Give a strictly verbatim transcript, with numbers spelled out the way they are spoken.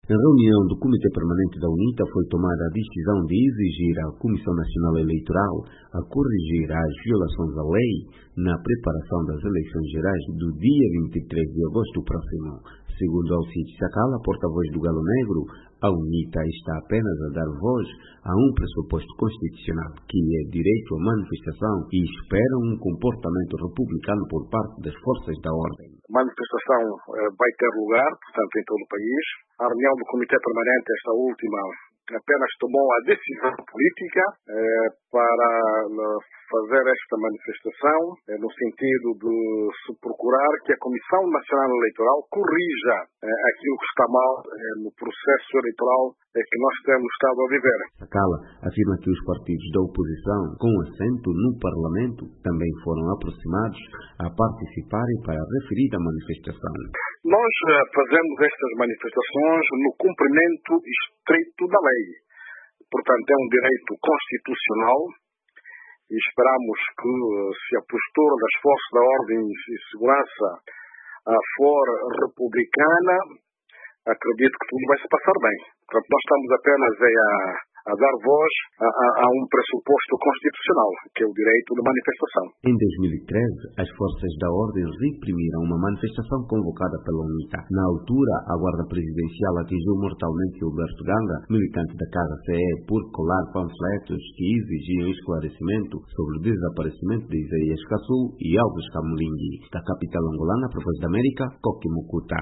Na reunião do Comitê Permanente da UNITA foi tomada a decisão de exigir à Comissão Nacional Eleitoral a corrigir as violações à lei na preparação das eleições gerais do dia vinte e três de agosto próximo. Segundo Alcides Sacala, porta-voz do Galo Negro, a UNITA está apenas a dar voz a um pressuposto constitucional, que é direito à manifestação, e espera um comportamento republicano por parte das forças da ordem. A manifestação eh, vai ter lugar, portanto, em todo o país. A reunião do Comitê Permanente, esta última, apenas tomou a decisão política eh, para eh, fazer esta manifestação, eh, no sentido de se procurar que a Comissão Nacional Eleitoral corrija eh, aquilo que está mal eh, no processo eleitoral eh, que nós temos estado a viver. Sacala afirma que os partidos da oposição, com assento no Parlamento, também foram aproximados a participarem para a referida manifestação. Nós eh, fazemos estas manifestações no cumprimento estrito da lei. Portanto, é um direito constitucional e esperamos que, se a postura das forças da ordem e segurança for republicana, acredito que tudo vai se passar bem. Portanto, nós estamos apenas a, a dar voz a, a, a um pressuposto constitucional, que é o direito de manifestação. Em dois mil e treze, as forças da ordem reprimiram uma manifestação convocada pela UNITA. Na altura, a Guarda Presidencial atingiu mortalmente Gilberto Ganga, militante da Casa C E, por colar panfletos que exigiam esclarecimento sobre o desaparecimento de Isaías Caçu e Alves Camolingue. Da capital angolana, para a Voz da América, Coqui Mucuta.